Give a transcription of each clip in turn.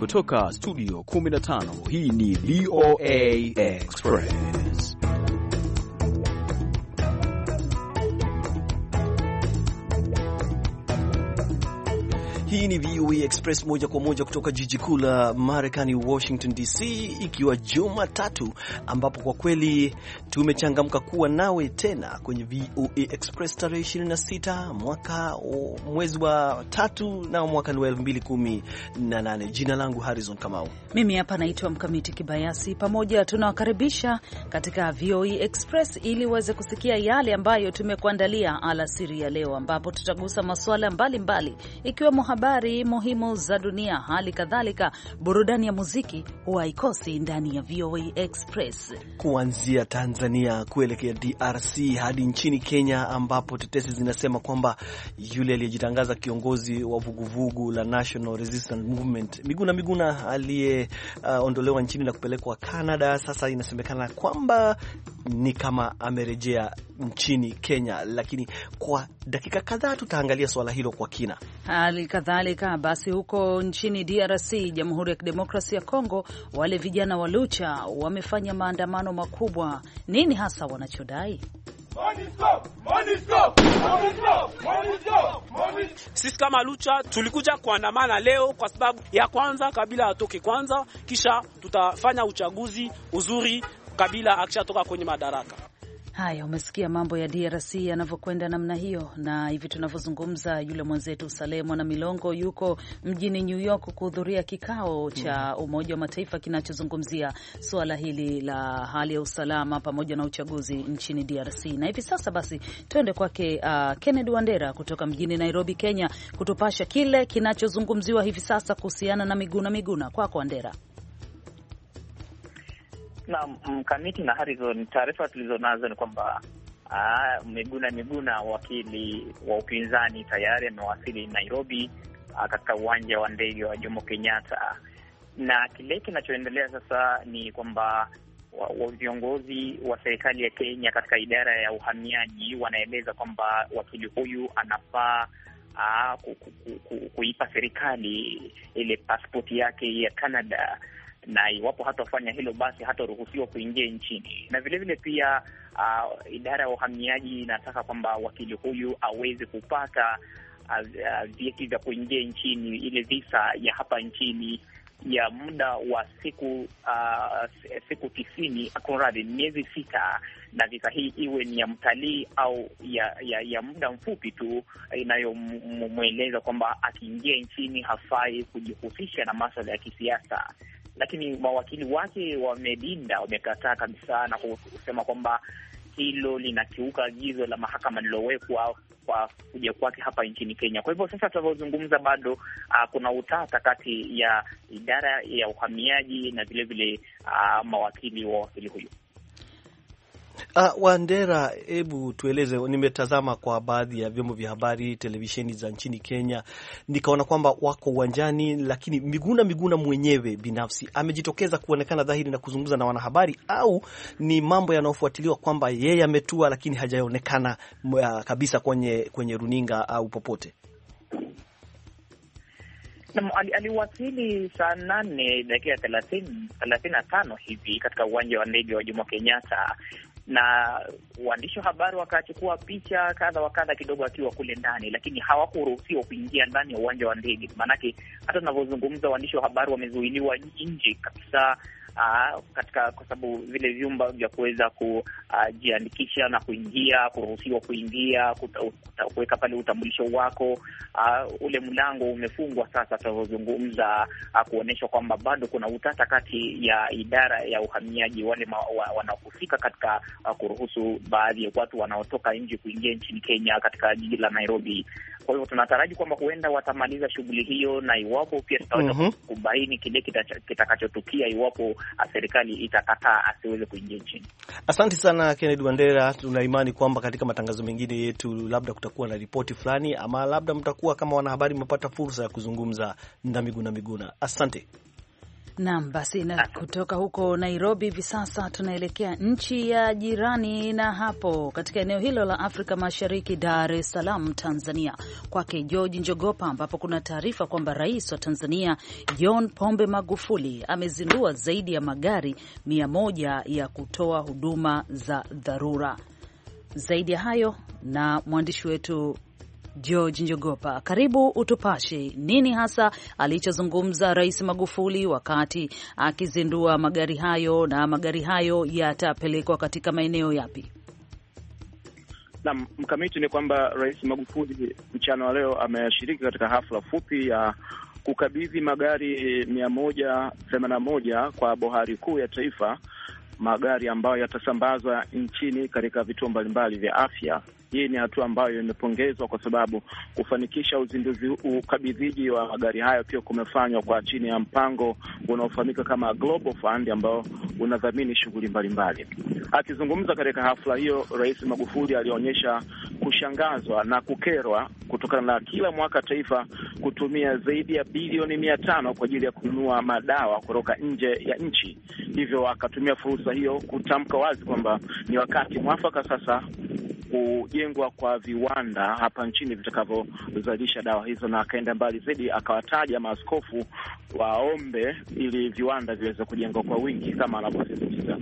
kutoka studio 15, hii ni VOA Express. Hii ni VOA Express moja kwa moja kutoka jiji kuu la Marekani, Washington DC, ikiwa Jumatatu, ambapo kwa kweli tumechangamka kuwa nawe tena kwenye VOA Express tarehe 26 mwezi wa 3 na mwaka 2018. Jina langu Harrison Kamau. Mimi hapa naitwa Mkamiti Kibayasi. Pamoja tunawakaribisha katika VOA Express ili uweze kusikia yale ambayo tumekuandalia alasiri ya leo, ambapo tutagusa masuala mbalimbali ikiwemo habari muhimu za dunia, hali kadhalika burudani ya muziki huwa haikosi ndani ya VOA Express. Kuanzia Tanzania kuelekea DRC hadi nchini Kenya, ambapo tetesi zinasema kwamba yule aliyejitangaza kiongozi wa vuguvugu la National Resistance Movement Miguna aliyeondolewa nchini na kupelekwa Canada, sasa inasemekana kwamba ni kama amerejea nchini Kenya, lakini kwa dakika kadhaa tutaangalia swala hilo kwa kina. Hali kadhalika basi, huko nchini DRC, Jamhuri ya Kidemokrasia ya Kongo, wale vijana wa Lucha wamefanya maandamano makubwa. Nini hasa wanachodai? Sisi kama Lucha tulikuja kuandamana leo kwa sababu ya kwanza, Kabila atoke kwanza, kisha tutafanya uchaguzi uzuri Kabila akishatoka kwenye madaraka. Haya, umesikia mambo ya DRC yanavyokwenda namna hiyo, na hivi tunavyozungumza yule mwenzetu Salemo na Milongo yuko mjini New York kuhudhuria kikao cha Umoja wa Mataifa kinachozungumzia suala hili la hali ya usalama pamoja na uchaguzi nchini DRC. Na hivi sasa basi tuende kwake Kennedy Wandera kutoka mjini Nairobi, Kenya, kutupasha kile kinachozungumziwa hivi sasa kuhusiana na Miguna. Kwako Wandera. Na Mkamiti na Harrison, taarifa tulizonazo ni kwamba Miguna wakili wa upinzani tayari amewasili Nairobi katika uwanja wa ndege wa Jomo Kenyatta, na kile kinachoendelea sasa ni kwamba viongozi wa serikali ya Kenya katika idara ya uhamiaji wanaeleza kwamba wakili huyu anafaa kuipa serikali ile pasipoti yake ya Canada, na iwapo hatafanya hilo basi hataruhusiwa kuingia nchini. Na vile vile pia idara ya uhamiaji inataka kwamba wakili huyu aweze kupata vyeti vya kuingia nchini, ile visa ya hapa nchini ya muda wa siku 90, miezi 6, na visa hii iwe ni ya mtalii au ya muda mfupi tu, inayomweleza kwamba akiingia nchini hafai kujihusisha na masuala ya kisiasa. Lakini mawakili wake wamekataa kabisa na kusema kwamba hilo linakiuka agizo la mahakama lilowekwa kwa kuja kwake hapa nchini Kenya. Kwa hivyo sasa tunavyozungumza bado kuna utata kati ya idara ya uhamiaji na vile vile mawakili wa wakili huyu. Wandera, hebu tueleze. Nimetazama kwa baadhi ya vyombo vya habari, televisheni za nchini Kenya, nikaona kwamba wako uwanjani, lakini Miguna mwenyewe binafsi amejitokeza kuonekana dhahiri na kuzungumza na wanahabari, au ni mambo yanayofuatiliwa kwamba yeye ametua lakini hajaonekana kabisa kwenye runinga au popote? Aliwasili saa 8 dakika 35 hivi katika uwanja wa ndege wa Jomo Kenyatta, na waandishi wa habari wakachukua picha kadha wa kadha kidogo akiwa kule ndani, lakini hawakuruhusiwa kuingia ndani ya uwanja wa ndege. Maanake hata tunavyozungumza waandishi wa habari wamezuiliwa nje kabisa, kwa sababu vile vyumba vya kuweza kujiandikisha na kuingia, kuruhusiwa kuingia, kuweka pale utambulisho wako, ule mlango umefungwa sasa tunavyozungumza, kuonyesha kwamba bado kuna utata kati ya idara ya uhamiaji, wale wanaohusika katika kuruhusu baadhi ya watu wanaotoka nje kuingia nchini Kenya katika jiji la Nairobi. Kwa hivyo tunataraji kwamba huenda watamaliza shughuli hiyo, na iwapo pia tutaweza kubaini kile kitakachotukia iwapo serikali itakataa asiweze kuingia nchini. Asante sana Kennedy Wandera. Tuna imani kwamba katika matangazo mengine yetu labda kutakuwa na ripoti fulani, ama labda mtakuwa kama wanahabari mmepata fursa ya kuzungumza na Miguna. Asante. Naam, basi na kutoka huko Nairobi hivi sasa tunaelekea nchi ya jirani, na hapo katika eneo hilo la Afrika Mashariki, Dar es Salaam, Tanzania, kwake George Njogopa, ambapo kuna taarifa kwamba Rais wa Tanzania John Pombe Magufuli amezindua zaidi ya magari 100 ya kutoa huduma za dharura. Zaidi ya hayo na mwandishi wetu George Njogopa. Karibu utupashe nini hasa alichozungumza Rais Magufuli wakati akizindua magari hayo, na magari hayo yatapelekwa katika maeneo yapi? Na mkamiti ni kwamba Rais Magufuli mchana wa leo ameshiriki katika hafla fupi ya kukabidhi magari 181 kwa Bohari Kuu ya Taifa, magari ambayo yatasambazwa nchini katika vituo mbalimbali vya afya. Hii ni hatua ambayo imepongezwa kwa sababu kufanikisha ukabidhiji wa magari hayo pia kumefanywa kwa chini ya mpango unaofahamika kama Global Fund ambao unadhamini shughuli mbalimbali. Akizungumza katika hafla hiyo, Rais Magufuli alionyesha kushangazwa na kukerwa kutokana na kila mwaka taifa kutumia zaidi ya bilioni 500 kwa ajili ya kununua madawa kutoka nje ya nchi. Hivyo akatumia fursa hiyo kutamka wazi kwamba ni wakati mwafaka sasa kujengwa kwa viwanda hapa nchini vitakavyozalisha dawa hizo, na akaenda mbali zaidi akawataja maaskofu waombe ili viwanda viweze kujengwa kwa wingi kama anavyosisitiza.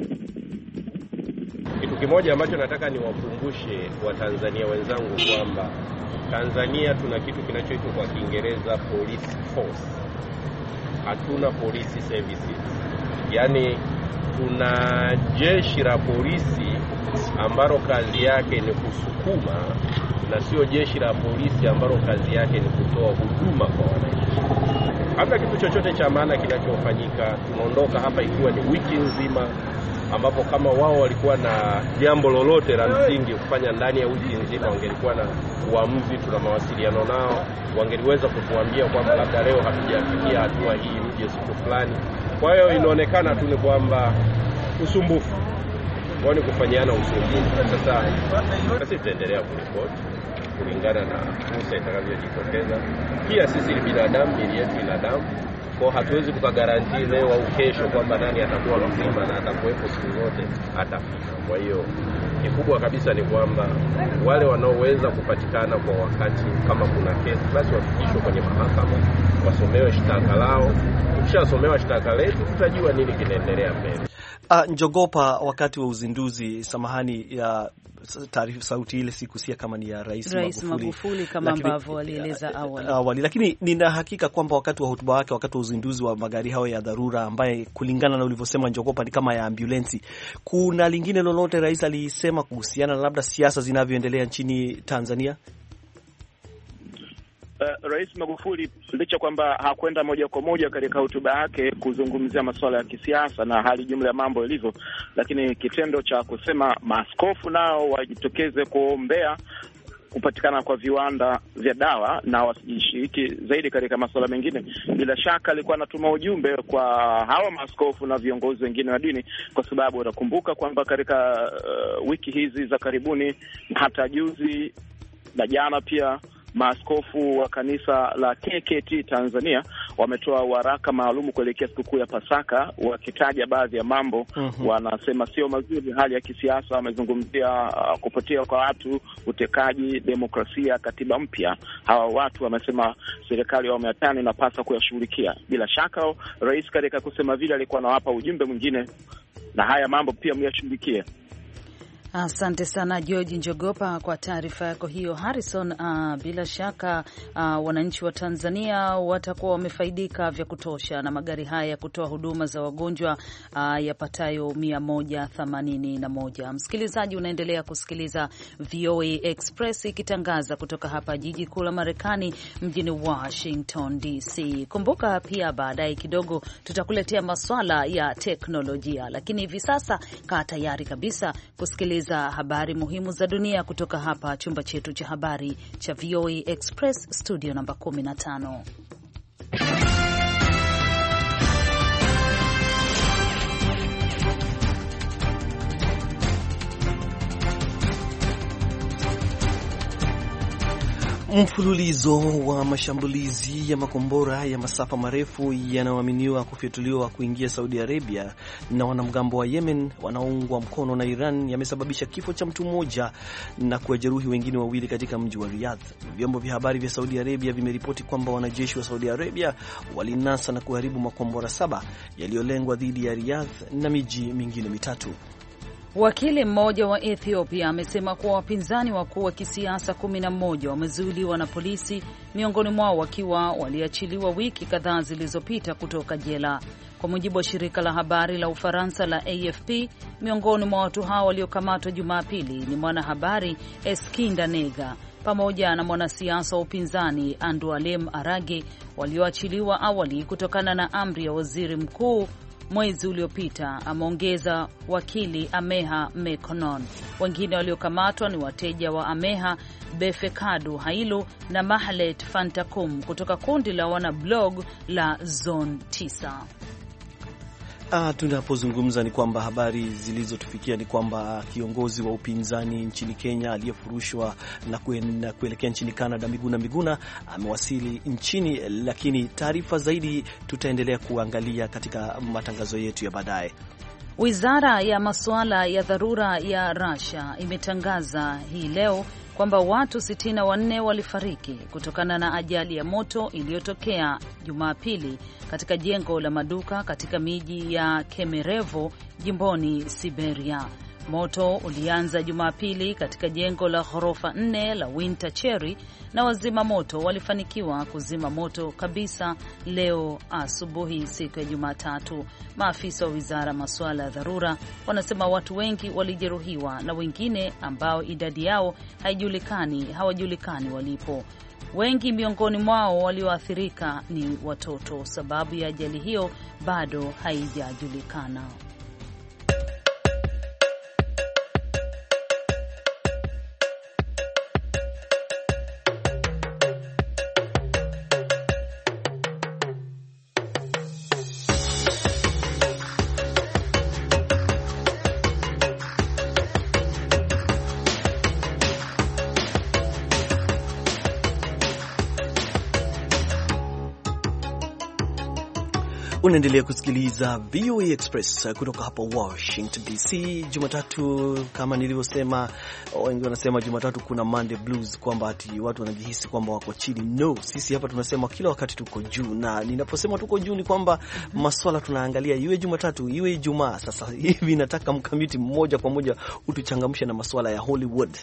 Kitu kimoja ambacho nataka niwakumbushe Watanzania wenzangu kwamba Tanzania tuna kitu kinachoitwa kwa Kiingereza police force. Hatuna police services. Yaani tuna jeshi la polisi ambalo kazi yake ni kusukuma, na sio jeshi la polisi ambalo kazi yake ni kutoa huduma kwa wananchi. Hata kitu chochote cha maana kinachofanyika, tunaondoka hapa ikiwa ni wiki nzima, ambapo kama wao walikuwa na jambo lolote la msingi kufanya ndani ya wiki nzima, wangelikuwa na uamuzi, tuna mawasiliano nao, wangeliweza kutuambia kwamba labda leo hatujafikia hatua hii, uje siku fulani. Kwa hiyo inaonekana tu ni kwamba usumbufu, kwani kufanyana usumbufu. Sasa tutaendelea kuripoti kulingana na fursa itakavyojitokeza. Pia sisi ni binadamu, miili yetu binadamu, kwa hatuwezi tukagarantii leo au kesho kwamba nani atakuwa mzima na atakuwepo siku zote atafika. Kwa hiyo kikubwa kabisa ni kwamba wale wanaoweza kupatikana kwa wakati, kama kuna kesi basi wafikishwe kwenye mahakama, wasomewe shtaka lao. Tukishasomewa shtaka letu tutajua nini kinaendelea mbele. Njogopa, wakati wa uzinduzi, samahani ya taarifa, sauti ile sikusia kama ni ya Rais Magufuli kama ambavyo alieleza awali, lakini nina hakika kwamba wakati wa hotuba wake, wakati wa uzinduzi wa magari hayo ya dharura ambaye kulingana na ulivyosema Njogopa ni kama ya ambulensi, kuna lingine lolote rais alisema kuhusiana na labda siasa zinavyoendelea nchini Tanzania? Rais Magufuli licha kwamba hakwenda moja kwa moja katika hotuba yake kuzungumzia masuala ya kisiasa na hali jumla ya mambo ilivyo, lakini kitendo cha kusema maaskofu nao wajitokeze kuombea kupatikana kwa viwanda vya dawa na wasishiriki zaidi katika masuala mengine, bila shaka alikuwa anatuma ujumbe kwa hawa maaskofu na viongozi wengine wa dini, kwa sababu utakumbuka kwamba katika wiki hizi za karibuni, hata juzi na jana pia, maaskofu wa kanisa la KKT Tanzania wametoa waraka maalum kuelekea sikukuu ya Pasaka, wakitaja baadhi ya mambo wanasema sio mazuri hali ya kisiasa. Wamezungumzia kupotea kwa watu, utekaji, demokrasia, katiba mpya. Hawa watu wamesema serikali ya awamu ya 5 inapaswa kuyashughulikia. Bila shaka rais katika kusema vile alikuwa anawapa ujumbe mwingine, na haya mambo pia myashughulikie. Asante sana George Njogopa kwa taarifa yako hiyo. Harrison, bila shaka wananchi wa Tanzania watakuwa wamefaidika vya kutosha na magari haya ya kutoa huduma za wagonjwa yapatayo 181. Msikilizaji, unaendelea kusikiliza VOA Express ikitangaza kutoka hapa jiji kuu la Marekani, mjini Washington DC. Kumbuka pia baadaye kidogo tutakuletea masuala ya teknolojia, lakini hivi sasa kaa tayari kabisa kusikiliza habari muhimu za dunia kutoka hapa chumba chetu cha habari cha VOA Express, studio namba 15. Mfululizo wa mashambulizi ya makombora ya masafa marefu yanayoaminiwa kufyatuliwa kuingia Saudi Arabia na wanamgambo wa Yemen wanaoungwa mkono na Iran yamesababisha kifo cha mtu mmoja na kuwajeruhi wengine wawili katika mji wa Riyadh. Vyombo vya habari vya Saudi Arabia vimeripoti kwamba wanajeshi wa Saudi Arabia walinasa na kuharibu makombora 7 yaliyolengwa dhidi ya Riyadh na miji mingine mitatu. Wakili mmoja wa Ethiopia amesema kuwa wapinzani wakuu wa kisiasa 11 wamezuiliwa na polisi, miongoni mwao wakiwa waliachiliwa wiki kadhaa zilizopita kutoka jela. Kwa mujibu wa shirika la habari la Ufaransa la AFP, miongoni mwa watu hao waliokamatwa Jumapili ni mwanahabari Eskinder Nega pamoja na mwanasiasa wa upinzani Andualem Arage walioachiliwa awali kutokana na amri ya waziri mkuu mwezi uliopita, ameongeza wakili Ameha Mekonon. Wengine waliokamatwa ni wateja wa Ameha, Befekadu Hailu na Mahlet Fantakum kutoka kundi la wanablog la Zone 9. Tunapozungumza ni kwamba habari zilizotufikia ni kwamba kiongozi wa upinzani nchini Kenya aliyefurushwa na kuelekea nchini Canada, Miguna amewasili nchini, lakini taarifa zaidi tutaendelea kuangalia katika matangazo yetu ya baadaye. Wizara ya masuala ya dharura ya Russia imetangaza hii leo kwamba watu 64 walifariki kutokana na ajali ya moto iliyotokea Jumapili katika jengo la maduka katika miji ya Kemerovo jimboni Siberia. Moto ulianza Jumapili katika jengo la ghorofa 4 la Winter Cherry na wazima moto walifanikiwa kuzima moto kabisa leo asubuhi siku ya Jumatatu. Maafisa wa wizara masuala ya dharura wanasema watu wengi walijeruhiwa na wengine ambao idadi yao hawajulikani walipo. Wengi miongoni mwao walioathirika ni watoto. Sababu ya ajali hiyo bado haijajulikana. Unaendelea kusikiliza VOA Express kutoka hapa Washington DC. Jumatatu, kama nilivyosema, wengi wanasema Jumatatu kuna Monday Blues, kwamba ati watu wanajihisi kwamba wako chini. No, sisi hapa tunasema kila wakati tuko juu, na ninaposema tuko juu ni kwamba maswala tunaangalia iwe Jumatatu iwe Ijumaa. Sasa hivi nataka mkamiti mmoja kwa moja utuchangamshe na maswala ya Hollywood.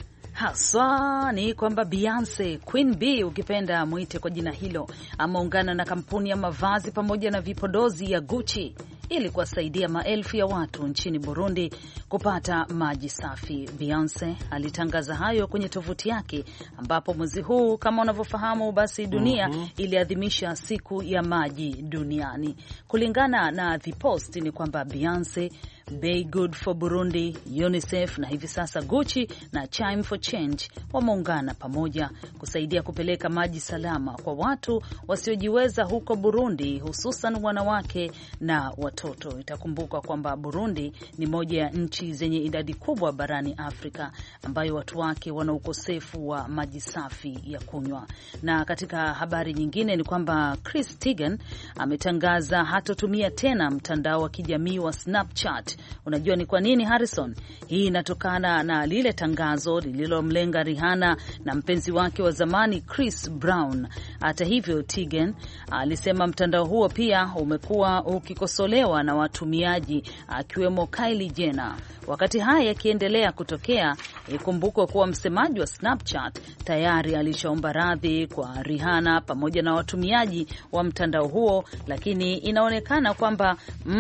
Haswa ni kwamba Beyonce, Queen Bee ukipenda muite kwa jina hilo, ameungana na kampuni ya mavazi pamoja na vipodozi ya Gucci ili kuwasaidia maelfu ya watu nchini Burundi kupata maji safi. Beyonce alitangaza hayo kwenye tovuti yake, ambapo mwezi huu kama unavyofahamu basi dunia iliadhimisha siku ya maji duniani. Kulingana na The Post ni kwamba Beyonce, Be Good for Burundi, UNICEF na hivi sasa Gucci na Chime for Change wameungana pamoja kusaidia kupeleka maji salama kwa watu wasiojiweza huko Burundi, hususan wanawake na watoto. Itakumbuka kwamba Burundi ni moja ya nchi zenye idadi kubwa barani Afrika ambayo watu wake wana ukosefu wa maji safi ya kunywa. Na katika habari nyingine ni kwamba Chris Teigen ametangaza hatotumia tena mtandao wa kijamii wa Snapchat. Unajua ni kwa nini, Harrison? Hii inatokana na lile tangazo lililomlenga Rihanna na mpenzi wake wa zamani Chris Brown. Hata hivyo, Teigen alisema mtandao huo pia umekuwa ukikosolewa na watumiaji akiwemo Kylie Jenner. Wakati haya yakiendelea kutokea, ikumbukwe kuwa msemaji wa Snapchat tayari alishaomba radhi kwa Rihanna pamoja na watumiaji wa mtandao huo, lakini inaonekana kwamba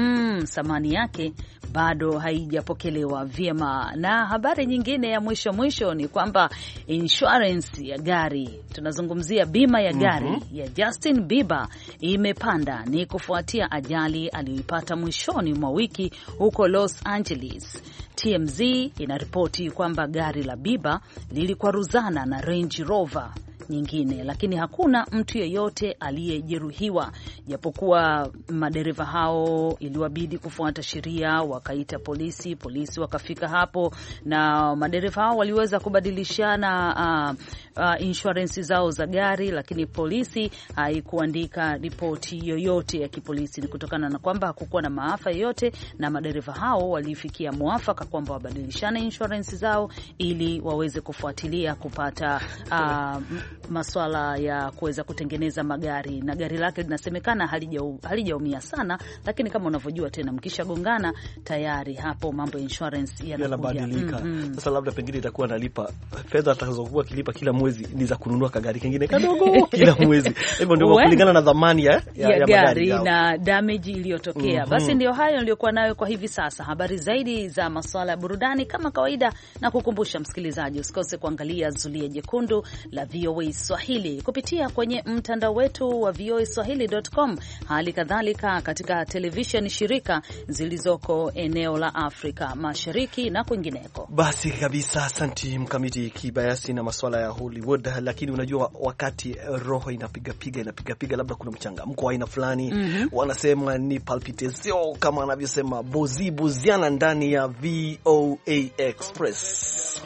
samani yake bado haijapokelewa vyema. Na habari nyingine ya mwisho ni kwamba insurance ya gari, tunazungumzia bima ya gari ya Justin Bieber imepanda. Ni kufuatia ajali aliyoipata mwishoni mwa wiki huko Los Angeles. TMZ inaripoti kwamba gari la Bieber lilikwaruzana na Range Rover nyingine, lakini hakuna mtu yeyote aliyejeruhiwa, japokuwa madereva hao iliwabidi kufuata sheria, wakaita polisi wakafika hapo, na madereva hao waliweza kubadilishana insurance zao za gari, lakini polisi haikuandika ripoti yoyote ya kipolisi. Ni kutokana na kwamba hakukuwa na maafa yoyote, na madereva hao walifikia mwafaka kwamba wabadilishane insurance zao ili waweze kufuatilia kupata masuala ya kuweza kutengeneza magari, na gari lake linasemekana halijaumia sana, lakini kama unavyojua tena mkishagongana tayari hapo mambo ya insurance yanabadilika. Sasa labda pengine itakuwa nalipa fedha atakazokuwa kilipa kila mwezi ni za kununua kagari kingine kadogo kila mwezi. Hivyo ndio kulingana na dhamani ya gari na damage iliyotokea. Basi ndio hayo niliyokuwa nayo kwa hivi sasa. Habari zaidi za masuala ya burudani kama kawaida, na kukumbusha msikilizaji usikose kuangalia Zulia Jekundu la VOA Swahili kupitia kwenye mtandao wetu wa voaswahili.com, hali kadhalika katika television shirika zilizoko eneo la Afrika Mashariki na kwingineko. Basi kabisa, asante Mkamiti Kibayasi na masuala ya Hollywood. Lakini unajua wakati roho inapiga labda kuna mchangamko wa aina fulani, wanasema ni palpitation kama anavyosema Boziana ndani ya VOA Express.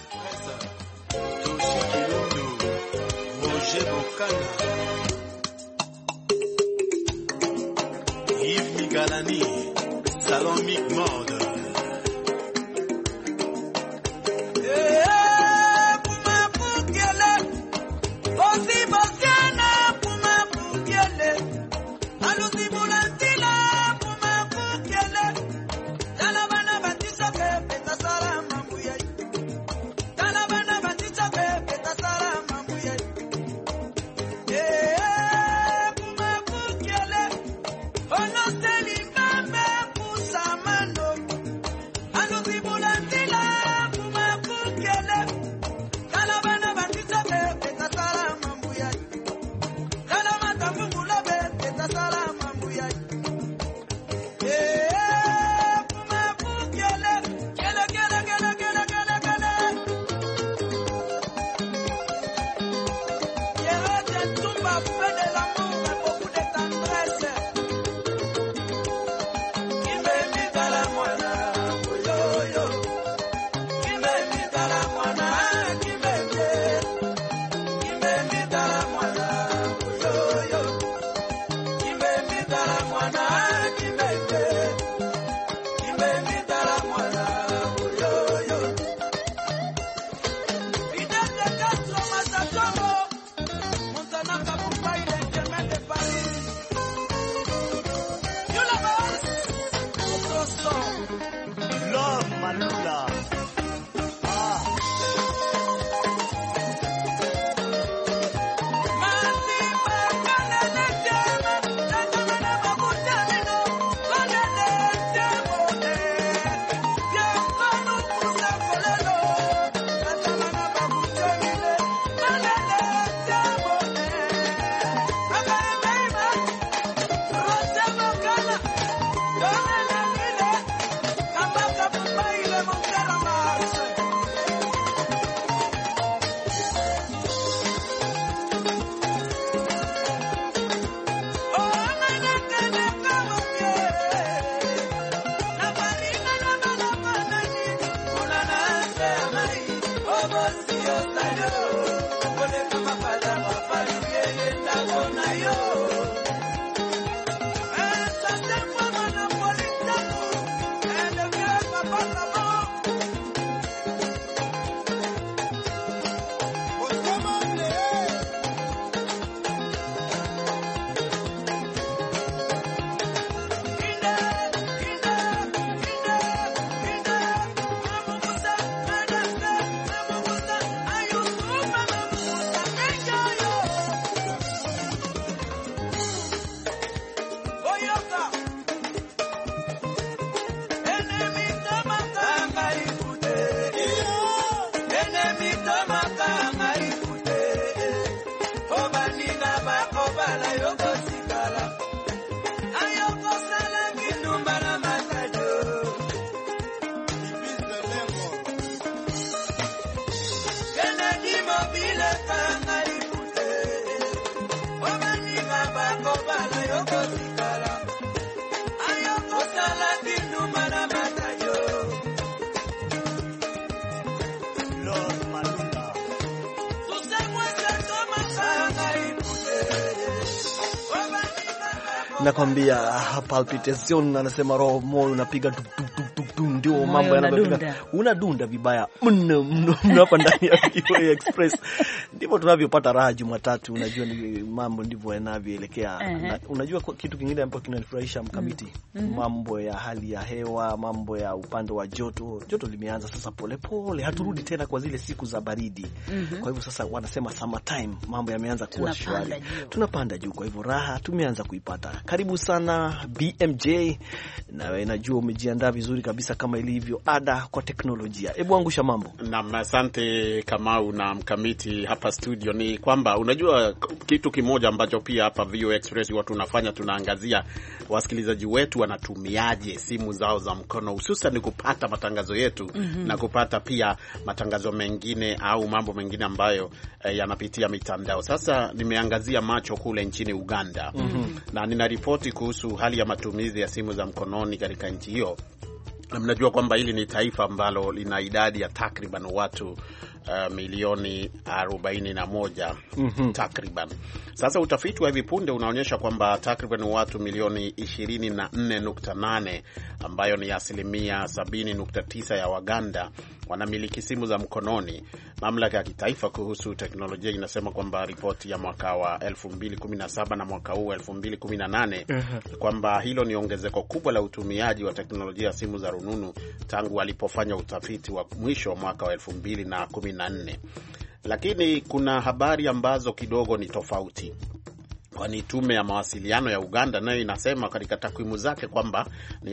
Yves Migalani, Salon Mic Mode. nakwambia palpitation, anasema roho moyo unapiga ndio mambo yanapiga, unadunda vibaya mno hapa ndani ya VOA Express. Ndivyo tunavyopata raha Jumatatu, unajua ni mambo ndivyo yanavyoelekea. Unajua kitu kingine ambacho kinanifurahisha Mkamiti, mambo ya hali ya hewa, mambo ya upande wa joto limeanza sasa polepole, haturudi tena kwa zile siku za baridi. Kwa hivyo sasa wanasema summer time, mambo yameanza kuwa shwari, tunapanda juu. Kwa hivyo raha tumeanza kuipata. Karibu sana BMJ, na najua umejiandaa vizuri kabisa kama ilivyo ada kwa teknolojia. Hebu angusha mambo. Naam, asante Kamau na Mkamiti hapa studio. Ni kwamba unajua kitu kimoja ambacho pia hapa VOA Express watu tunafanya, tunaangazia wasikilizaji wetu wanatumiaje simu zao za mkono, hususan ni kupata matangazo yetu na kupata pia matangazo mengine au mambo mengine ambayo yanapitia mitandao. Sasa nimeangazia macho kule nchini Uganda na nina ripoti kuhusu hali ya matumizi ya simu za mkononi katika nchi hiyo. Mnajua kwamba hili ni taifa ambalo lina idadi ya takriban watu milioni 41 takriban. Sasa utafiti wa hivi punde unaonyesha kwamba takriban watu milioni 24.8 ambayo ni 70.9% ya Waganda wanamiliki simu za mkononi. Mamlaka ya kitaifa kuhusu teknolojia inasema kwamba ripoti ya mwaka wa 2017 na mwaka huu 2018 kwamba hilo ni ongezeko kubwa la utumiaji wa teknolojia ya simu za rununu tangu walipofanya utafiti wa mwisho wa mwaka wa 2014. Lakini kuna habari ambazo kidogo ni tofauti. Kwani tume ya mawasiliano ya Uganda nayo inasema katika takwimu zake kwamba ni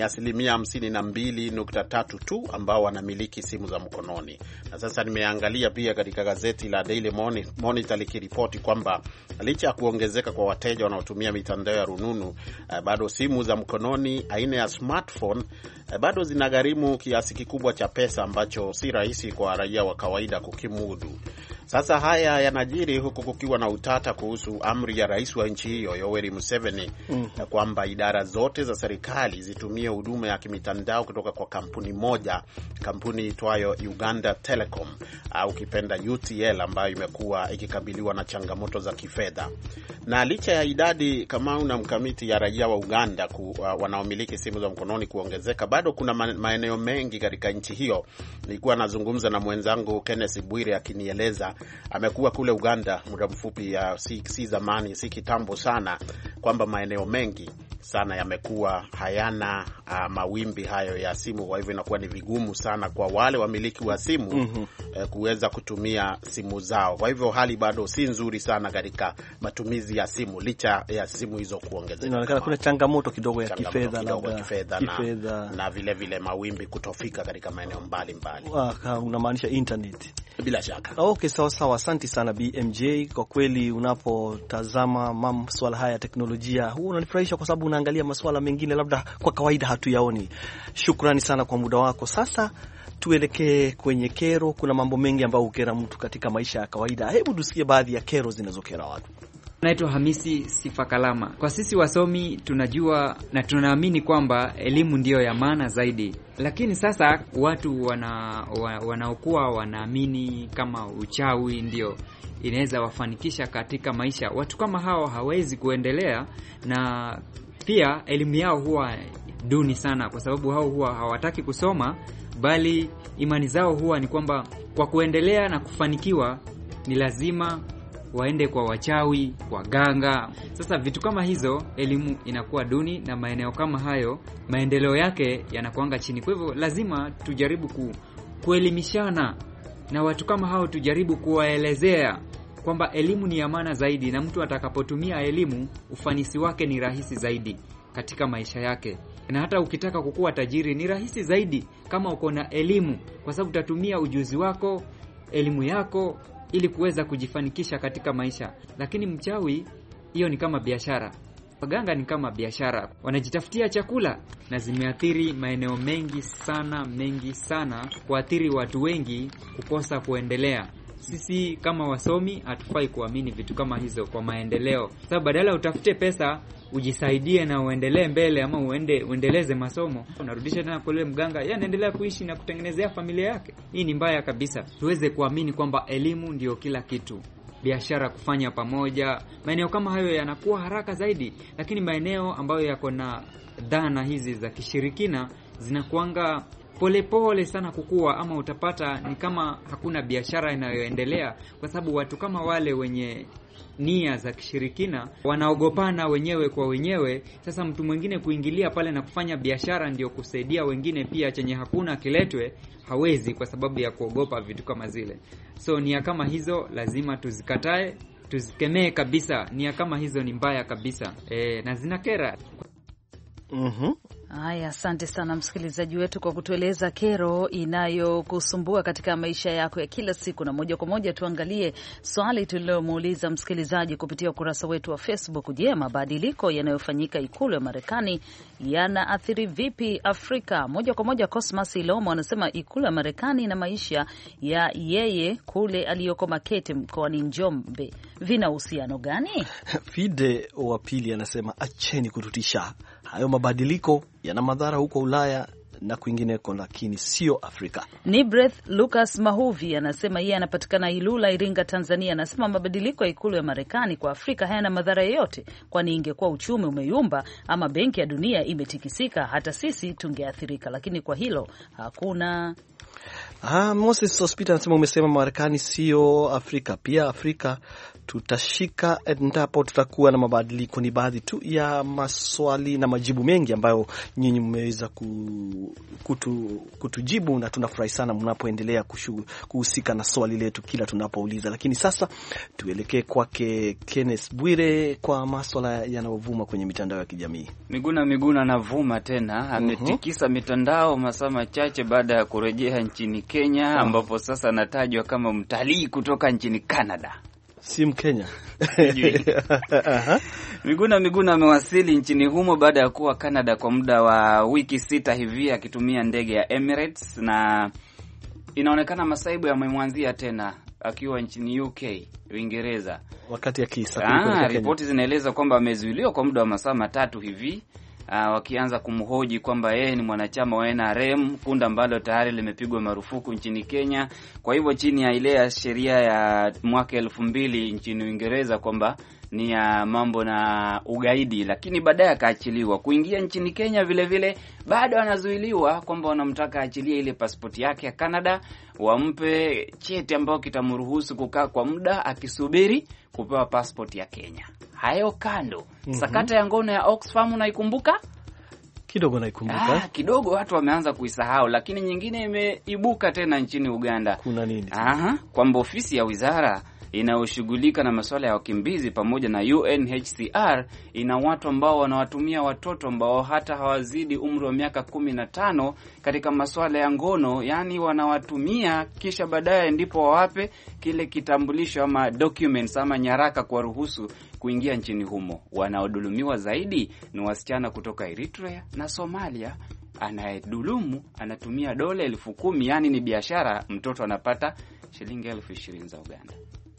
52.3 tu ambao wanamiliki simu za mkononi. Na sasa nimeangalia pia katika gazeti la Daily Monitor likiripoti kwamba licha ya kuongezeka kwa wateja wanaotumia mitandao ya rununu, bado simu za mkononi aina ya smartphone bado zinagharimu kiasi kikubwa cha pesa ambacho si rahisi kwa raia wa kawaida kukimudu. Sasa haya yanajiri huku kukiwa na utata kuhusu amri ya rais wa nchi hiyo Yoweri Museveni kwamba idara zote za serikali zitumie huduma ya kimitandao kutoka kwa kampuni moja, kampuni itwayo Uganda Telecom au kipenda UTL, ambayo imekuwa ikikabiliwa na changamoto za kifedha. Na licha ya idadi kama una Mkamiti ya raia wa Uganda wanaomiliki simu za mkononi kuongezeka, bado kuna maeneo mengi katika nchi hiyo. Nilikuwa nazungumza na mwenzangu Kenneth Bwire akinieleza amekuwa kule Uganda muda mfupi, si zamani, si kitambo sana, kwamba maeneo mengi sana yamekuwa hayana mawimbi hayo ya simu. Kwa hivyo inakuwa ni vigumu sana kwa wale wamiliki wa simu kuweza kutumia simu zao. Kwa hivyo hali bado si nzuri sana katika matumizi ya simu licha ya simu hizo kuongezeka. Inaonekana kuna changamoto kidogo ya kifedha na vile vile mawimbi kutofika katika maeneo mbalimbali. Unamaanisha internet? Bila shaka. Okay, sawa. Asante sana BMJ. Kwa kweli unapotazama masuala haya ya teknolojia huwa unanifurahisha kwa sababu unaangalia masuala mengine labda kwa kawaida hatuyaoni. Shukrani sana kwa muda wako. Sasa tuelekee kwenye kero. Kuna mambo mengi ambayo hukera mtu katika maisha ya kawaida. Hebu tusikie baadhi ya kero zinazokera watu. Naitwa Hamisi Sifakalama. Kwa sisi wasomi tunajua na tunaamini kwamba elimu ndiyo ya maana zaidi. Lakini sasa watu wanaokuwa wanaamini kama uchawi ndio inaweza wafanikisha katika maisha, watu kama hao hawezi kuendelea, na pia elimu yao huwa duni sana kwa sababu hao huwa hawataki kusoma, bali imani zao huwa ni kwamba kwa kuendelea na kufanikiwa ni lazima waende kwa wachawi, waganga. Sasa vitu kama hizo, elimu inakuwa duni, na maeneo kama hayo maendeleo yake yanakuanga chini. Kwa hivyo lazima tujaribu kuelimishana na watu kama hao, tujaribu kuwaelezea kwamba elimu ni ya maana zaidi, na mtu atakapotumia elimu ufanisi wake ni rahisi zaidi katika maisha yake. Na hata ukitaka kukua tajiri ni rahisi zaidi kama uko na elimu, kwa sababu utatumia ujuzi wako, elimu yako ili kuweza kujifanikisha katika maisha. Lakini mchawi, hiyo ni kama biashara. Waganga ni kama biashara, wanajitafutia chakula, na zimeathiri maeneo mengi sana, kuathiri watu wengi kukosa kuendelea. Sisi kama wasomi hatufai kuamini vitu kama hizo kwa maendeleo. Sababu badala utafute pesa ujisaidie na uendelee mbele, ama uendeleze masomo, unarudisha tena kwa yule mganga, yeye anaendelea kuishi na kutengenezea familia yake. Hii ni mbaya kabisa. Tuweze kuamini kwamba elimu ndio kila kitu. biashara kufanya pamoja. Maeneo kama hayo yanakuwa haraka zaidi, lakini maeneo ambayo yako na dhana hizi za kishirikina zinakuanga polepole sana kukua, ama utapata ni kama hakuna biashara inayoendelea, kwa sababu watu kama wale wenye nia za kishirikina wanaogopana wenyewe kwa wenyewe. Sasa mtu mwingine kuingilia pale na kufanya biashara ndio kusaidia wengine pia, chenye hakuna kiletwe hawezi, kwa sababu ya kuogopa vitu kama zile. So nia kama hizo lazima tuzikatae, tuzikemee kabisa. Nia kama hizo ni mbaya kabisa, na zinakera. Haya, asante sana msikilizaji wetu kwa kutueleza kero inayokusumbua katika maisha yako ya kila siku. Na moja kwa moja tuangalie swali tulilomuuliza msikilizaji kupitia ukurasa wetu wa Facebook. Je, mabadiliko yanayofanyika ikulu ya Marekani yanaathiri vipi Afrika? Moja kwa moja Cosmas Ilomo anasema ikulu ya Marekani na maisha ya yeye kule aliyoko Makete mkoani Njombe vina uhusiano gani? Fide wa pili anasema acheni kututisha, hayo mabadiliko yana madhara huko Ulaya na kwingineko, lakini sio Afrika. Nibreth Lucas Mahuvi anasema yeye anapatikana Ilula, Iringa, Tanzania. Anasema mabadiliko ya ikulu ya Marekani kwa Afrika hayana madhara yoyote, kwani ingekuwa uchumi umeyumba ama benki ya dunia imetikisika, hata sisi tungeathirika, lakini kwa hilo hakuna. Moses Hospital anasema umesema Marekani sio Afrika, pia Afrika tutashika endapo tutakuwa na mabadiliko. Ni baadhi tu ya maswali na majibu mengi ambayo nyinyi mmeweza kutujibu, na tunafurahi sana mnapoendelea kuhusika na swali letu kila tunapouliza. Lakini sasa tuelekee kwake Kenneth Bwire kwa maswala yanayovuma kwenye mitandao ya kijamii. Miguna anavuma tena, ametikisa mitandao masaa machache baada ya kurejea nchini Kenya, ambapo sasa anatajwa kama mtalii kutoka nchini Canada. Si Mkenya. Miguna amewasili nchini humo baada ya kuwa Canada kwa muda wa wiki 6 hivi akitumia ndege ya Emirates, na inaonekana masaibu yamemwanzia tena akiwa nchini UK, Uingereza, wakati akisafiri. Ripoti zinaeleza kwamba amezuiliwa kwa muda wa masaa 3 hivi, wakianza kumhoji kwamba yeye ni mwanachama wa NRM, kundi ambalo tayari limepigwa marufuku nchini Kenya. Kwa hivyo chini ya ile ya sheria ya mwaka 2000 nchini Uingereza kwamba ni ya mambo na ugaidi, lakini baadaye akaachiliwa. Kuingia nchini Kenya vile vile bado anazuiliwa, kwamba wanamtaka achilie ile pasipoti yake ya Canada, wampe cheti ambao kitamruhusu kukaa kwa muda akisubiri kupewa pasipoti ya Kenya. Hayo kando, sakata ya ngono ya Oxfam unaikumbuka? Kidogo naikumbuka. Kidogo watu wameanza kuisahau, lakini nyingine imeibuka tena nchini Uganda. Kuna nini? Kwamba ofisi ya wizara inayoshughulika na masuala ya wakimbizi pamoja na UNHCR ina watu ambao wanawatumia watoto ambao hata hawazidi umri wa miaka 15 katika masuala ya ngono. Yani wanawatumia kisha baadaye ndipo wawape kile kitambulisho ama documents ama nyaraka kwa ruhusu kuingia nchini humo. Wanaodhulumiwa zaidi ni wasichana kutoka Eritrea na Somalia. Anayedhulumu anatumia dola 10,000, yani ni biashara. Mtoto anapata shilingi 20,000 za Uganda.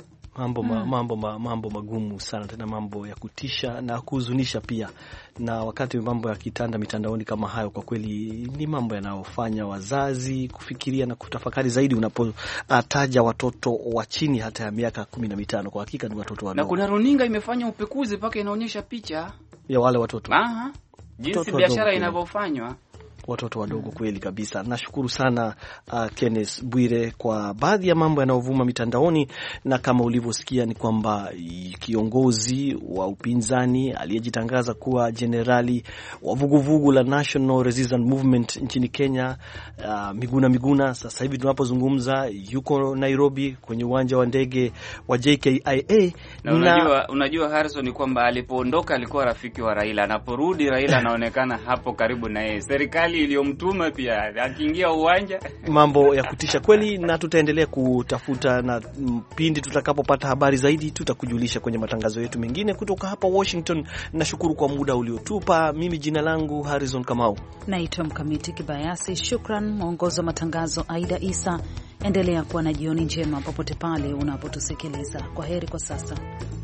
Mambo magumu sana, tena mambo ya kutisha na kuhuzunisha pia. Na wakati mambo ya kitanda mitandaoni kama hayo, kwa kweli ni mambo yanayofanya wazazi kufikiria na kutafakari zaidi unapotaja watoto wa chini hata ya miaka 15. Kwa hakika ni watoto wadogo. Na kuna runinga imefanya upekuzi paka inaonyesha picha ya wale watoto. Jinsi biashara inavyofanywa. Watoto wadogo kweli kabisa. Nashukuru sana Kenneth Bwire kwa baadhi ya mambo yanayovuma mitandaoni, na kama ulivyosikia ni kwamba kiongozi wa upinzani aliyejitangaza kuwa jenerali wa vuguvugu la National Resistance Movement nchini Kenya, Miguna sasa hivi tunapozungumza yuko Nairobi kwenye uwanja wa ndege wa JKIA. Na unajua Harrison, ni kwamba alipoondoka alikuwa rafiki wa Raila, anaporudi Raila anaonekana hapo karibu na yeye. Serikali iliyomtuma pia akiingia uwanja. Mambo ya kutisha kweli, na tutaendelea kutafuta, na pindi tutakapopata habari zaidi tutakujulisha kwenye matangazo yetu mengine kutoka hapa Washington. Nashukuru kwa muda uliotupa. Mimi jina langu Harrison Kamau. Naitwa Mkamiti Kibayasi. Shukran mwongozo wa matangazo Aida Isa. Endelea kuwa na jioni njema popote pale unapotusikiliza. Kwa heri kwa sasa.